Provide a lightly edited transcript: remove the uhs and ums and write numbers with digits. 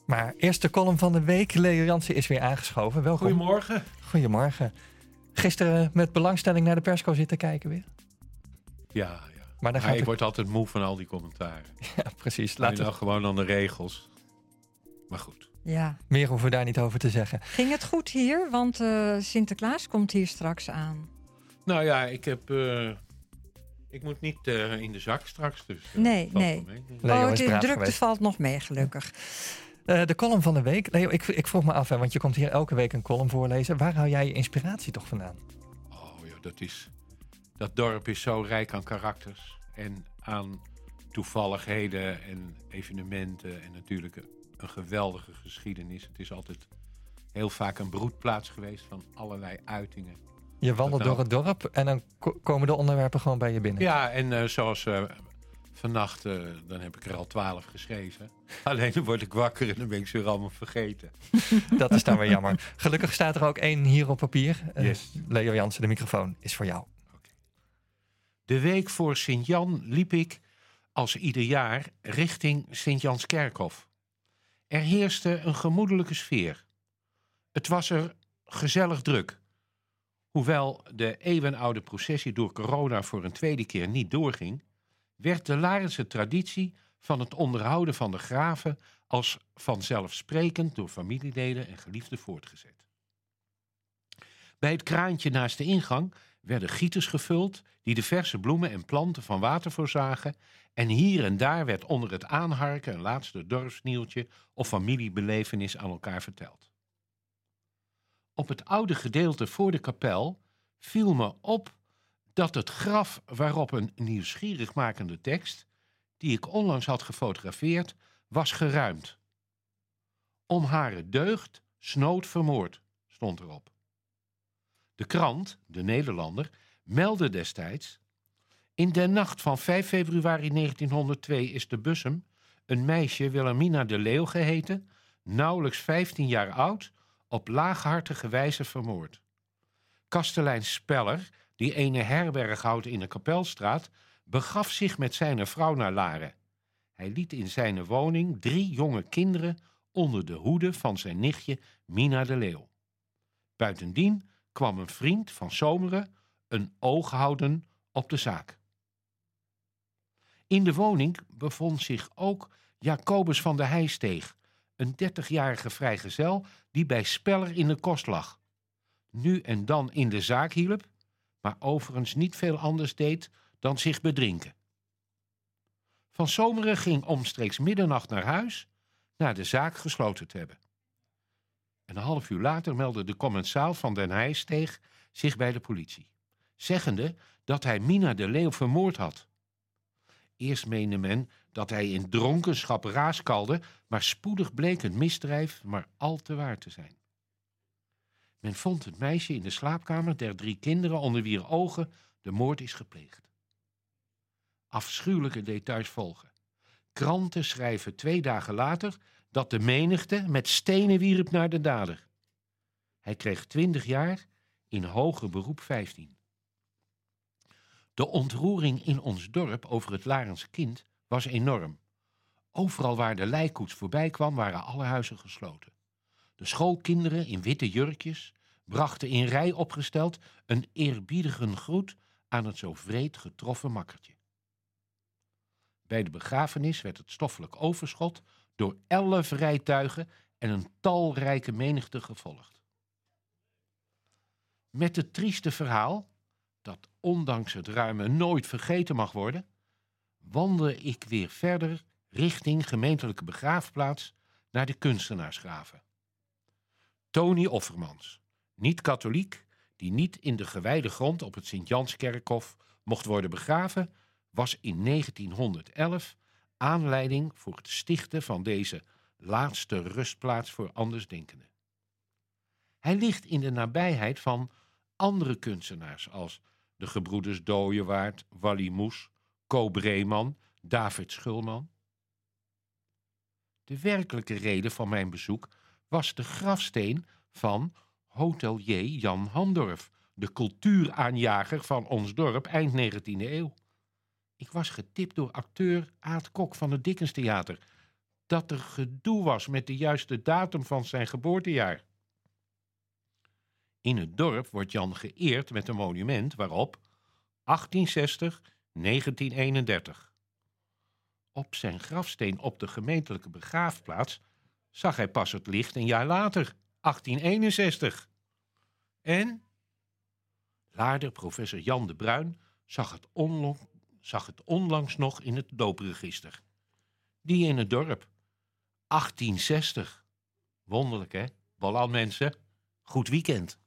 Maar eerst de column van de week. Leo Jansen is weer aangeschoven. Welkom. Goedemorgen. Goedemorgen. Gisteren met belangstelling naar de persco zitten kijken weer. Ja. Maar ik word altijd moe van al die commentaren. Ja, precies. Laten we nou gewoon aan de regels. Maar goed. Ja. Meer hoeven we daar niet over te zeggen. Ging het goed hier? Want Sinterklaas komt hier straks aan. Nou ja, ik moet niet in de zak straks. Dus, nee. Leo is braaf drukte geweest. valt nog mee, gelukkig. De column van de week. Leo, ik vroeg me af, want je komt hier elke week een column voorlezen. Waar hou jij je inspiratie toch vandaan? Oh ja, dat dorp is zo rijk aan karakters. En aan toevalligheden en evenementen. En natuurlijk een geweldige geschiedenis. Het is altijd heel vaak een broedplaats geweest van allerlei uitingen. Je wandelt door het dorp en dan komen de onderwerpen gewoon bij je binnen. Ja, en zoals vannacht, dan heb ik er al 12 geschreven. Alleen dan word ik wakker en dan ben ik ze weer allemaal vergeten. Dat is dan weer jammer. Gelukkig staat er ook 1 hier op papier. Yes. Leo Jansen, de microfoon is voor jou. Okay. De week voor Sint-Jan liep ik, als ieder jaar, richting Sint-Janskerkhof. Er heerste een gemoedelijke sfeer. Het was er gezellig druk. Hoewel de eeuwenoude processie door corona voor een tweede keer niet doorging, werd de Larense traditie van het onderhouden van de graven als vanzelfsprekend door familieleden en geliefden voortgezet. Bij het kraantje naast de ingang werden gieters gevuld die de verse bloemen en planten van water voorzagen en hier en daar werd onder het aanharken een laatste dorpsnieuwtje of familiebelevenis aan elkaar verteld. Op het oude gedeelte voor de kapel viel me op dat het graf waarop een nieuwsgierigmakende tekst, die ik onlangs had gefotografeerd, was geruimd. Om hare deugd snood vermoord, stond erop. De krant, de Nederlander, meldde destijds: in de nacht van 5 februari 1902 is te Bussum een meisje, Wilhelmina de Leeuw geheten, nauwelijks 15 jaar oud, op laaghartige wijze vermoord. Kastelein Speller, die ene herberg houdt in de Kapelstraat, begaf zich met zijn vrouw naar Laren. Hij liet in zijn woning 3 jonge kinderen onder de hoede van zijn nichtje Mina de Leeuw. Buitendien kwam een vriend van Zomeren een oog houden op de zaak. In de woning bevond zich ook Jacobus van de Heijsteeg, een 30-jarige vrijgezel die bij Speller in de kost lag. Nu en dan in de zaak hielp, maar overigens niet veel anders deed dan zich bedrinken. Van Zomeren ging omstreeks middernacht naar huis, na de zaak gesloten te hebben. Een half uur later meldde de commensaal van Den Heijsteeg zich bij de politie, zeggende dat hij Mina de Leeuw vermoord had. Eerst meende men dat hij in dronkenschap raaskalde, maar spoedig bleek het misdrijf maar al te waar te zijn. Men vond het meisje in de slaapkamer der 3 kinderen onder wier ogen de moord is gepleegd. Afschuwelijke details volgen. Kranten schrijven 2 dagen later dat de menigte met stenen wierp naar de dader. Hij kreeg 20 jaar, in hoger beroep 15. De ontroering in ons dorp over het Larense kind was enorm. Overal waar de lijkkoets voorbij kwam, waren alle huizen gesloten. De schoolkinderen in witte jurkjes brachten in rij opgesteld een eerbiedige groet aan het zo wreed getroffen makkertje. Bij de begrafenis werd het stoffelijk overschot door 11 rijtuigen en een talrijke menigte gevolgd. Met het trieste verhaal, dat ondanks het ruime nooit vergeten mag worden, wandelde ik weer verder richting gemeentelijke begraafplaats naar de kunstenaarsgraven. Tony Offermans, niet katholiek, die niet in de gewijde grond op het Sint-Janskerkhof mocht worden begraven, was in 1911 aanleiding voor het stichten van deze laatste rustplaats voor andersdenkenden. Hij ligt in de nabijheid van andere kunstenaars als de gebroeders Dooyewaard, Wally Moes, Co Breeman, David Schulman. De werkelijke reden van mijn bezoek was de grafsteen van hotelier Jan Handorf, de cultuuraanjager van ons dorp eind 19e eeuw. Ik was getipt door acteur Aad Kok van het Dickenstheater, dat er gedoe was met de juiste datum van zijn geboortejaar. In het dorp wordt Jan geëerd met een monument waarop 1860-1931. Op zijn grafsteen op de gemeentelijke begraafplaats zag hij pas het licht een jaar later, 1861. En laarder professor Jan de Bruin zag het onlangs nog in het doopregister. Die in het dorp. 1860. Wonderlijk, hè? Wel al mensen. Goed weekend.